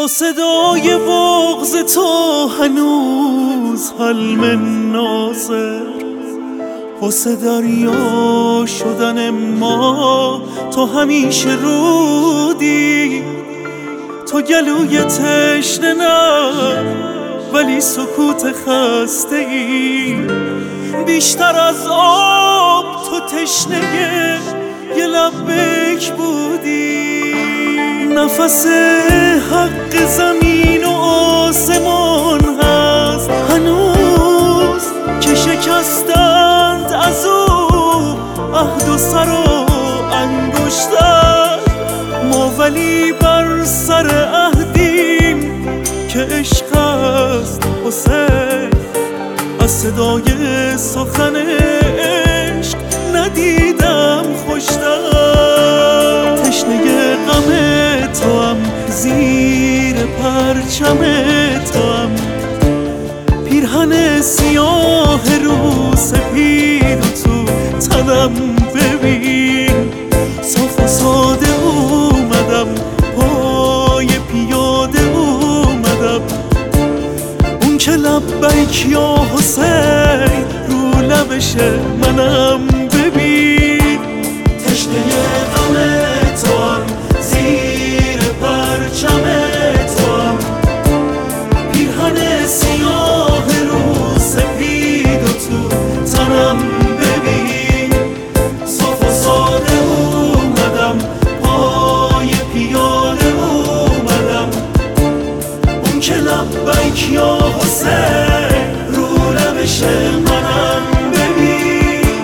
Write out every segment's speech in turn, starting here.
با صدای بغض تو هنوز حلم ناصر، واسه دریا شدن ما تو همیشه رودی. تو گلوی تشنه نه ولی سکوت خسته ای، بیشتر از آب تو تشنه یه لبک بودی. نفس حق زمین و آسمان هست هنوز که شکستند از او عهد و سر و انگشتر. ما ولی بر سر عهدیم که عشق است حسین، از صدای سخن عشق ندیدم خوشتر. تشنه غم تو هم زیر پرچم تو هم، پیرهن سیاه رو سپید و تو تنم ببین. صاف و ساده اومدم پای پیاده اومدم، اون که لبیک یا حسین رو لبشه منم ببین. تشنه غم تو هم زیر پرچم تو هم، پیرهن سیاه رو سپید و تو تنم ببین. صاف و ساده اومدم پای پیاده اومدم، اون که لبیک یا حسین رو لبشه منم ببین.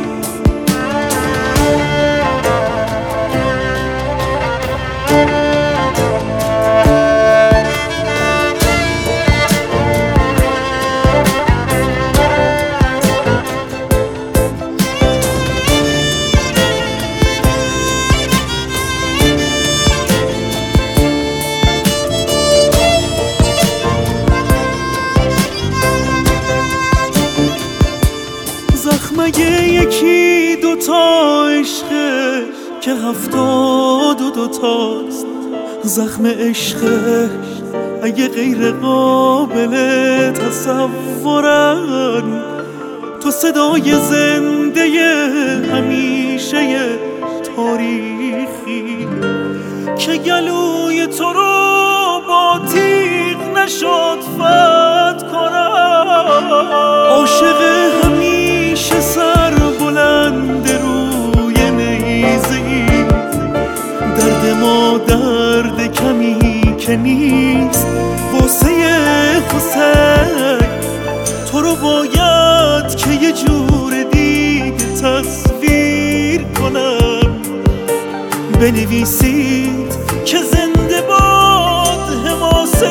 مگه یکی دوتا عشقه که 72 تاست. زخم عشقه اگه غیر قابل تصورن، تو صدای زنده همیشه تاریخی که گلوی تو رو با تیغ نشد فتح کنن. عاشق همیشه سر بلند روی نیزه‌ای، درد ما درد کمی که نیست واسه حسین. تو رو باید که یه جور دیگه تصویر کنم، بنویسید که زنده باد حماسه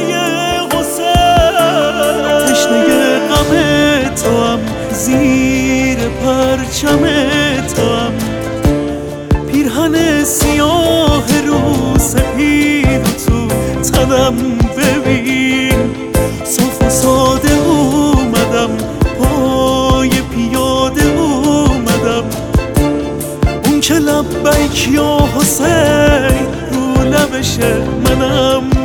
حسین. تشنه غم تو هم زیر پرچم تو هم، پیرهن سیاه رو سپید و تو تنم ببین. صاف و ساده اومدم پای پیاده اومدم، اون که لبیک یا حسین رو لبشه منم